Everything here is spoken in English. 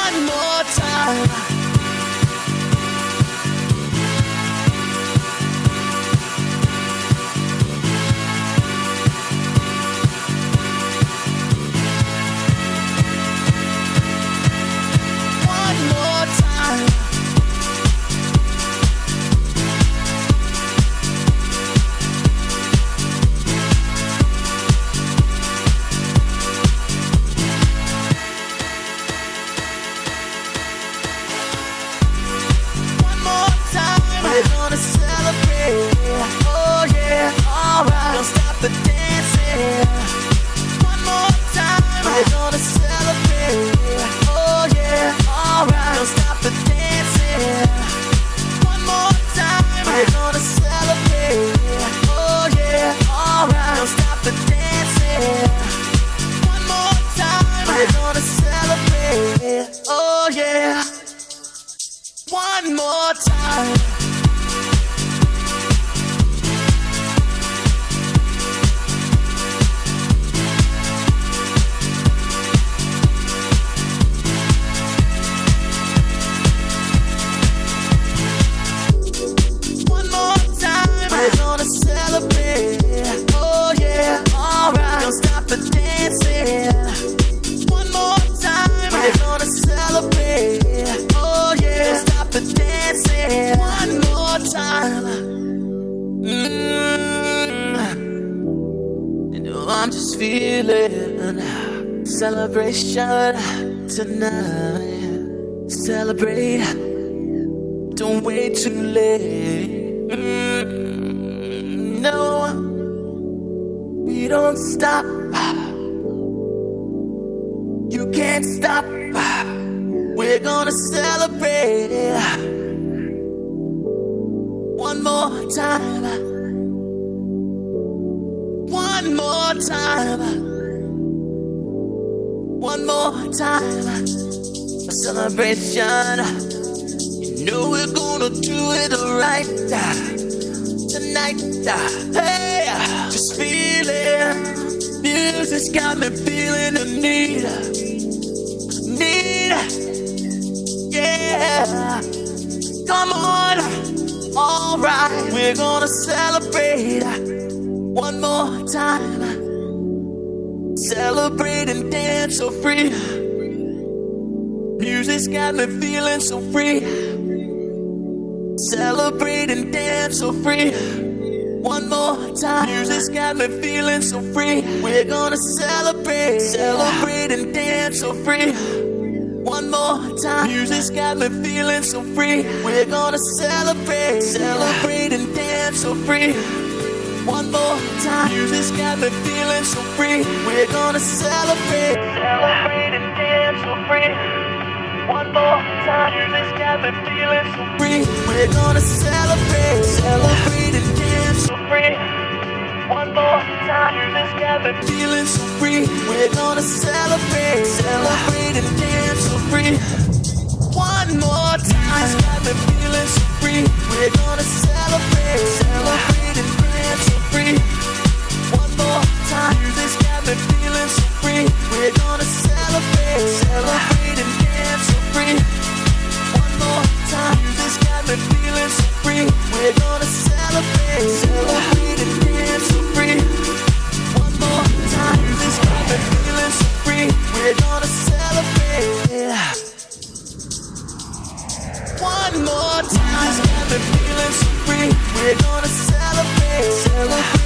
one more time. One more time. We're gonna celebrate, oh yeah, alright. Don't stop the dancing. One more time. We're gonna celebrate, oh yeah, alright. Don't stop the dancing. One more time. We're gonna celebrate, oh yeah, alright. Don't stop the dancing. One more time. We're gonna celebrate, oh yeah. One more time. One more time. We're gonna celebrate. Oh yeah, alright. Don't stop the dancing. One more time. We're gonna celebrate. Oh yeah, don't stop the dancing. One more time. You know I'm just feeling celebration tonight. Celebrate. Don't wait too late. No, we don't stop. You can't stop. We're gonna celebrate. One more time. One more time. One more time. A celebration. You know we're gonna do it right tonight. Hey, just feeling. Music's got me feeling the need. Yeah. Come on. Alright, we're gonna celebrate one more time. Celebrate and dance so free. Music's got me feeling so free. Celebrate and dance so free. One more time. Music's got me feeling so free. We're gonna celebrate. Celebrate and dance so free. One more time. Music's got me feeling so free. We're gonna celebrate. Celebrate and dance so free. One more time. Music's got me feeling so free. We're gonna celebrate. Celebrate and dance so free. One more time. Music's got me feeling so free. We're gonna celebrate. Celebrate and dance so free. One more time. Music's got me feeling so free. We're gonna celebrate. Celebrate and dance so free. One more time. Music's got me feeling so free. We're gonna celebrate. Celebrate and dance so free. One more time. Music's got me feeling so free. We're gonna celebrate. Celebrate and dance so free. One more time. Music's got me feeling so free. We're gonna celebrate. Celebrate and dance so free. One more time. Music's got me feeling so free. We're gonna celebrate. One more time. Music's got me feeling so free. We're gonna celebrate. Celebrate.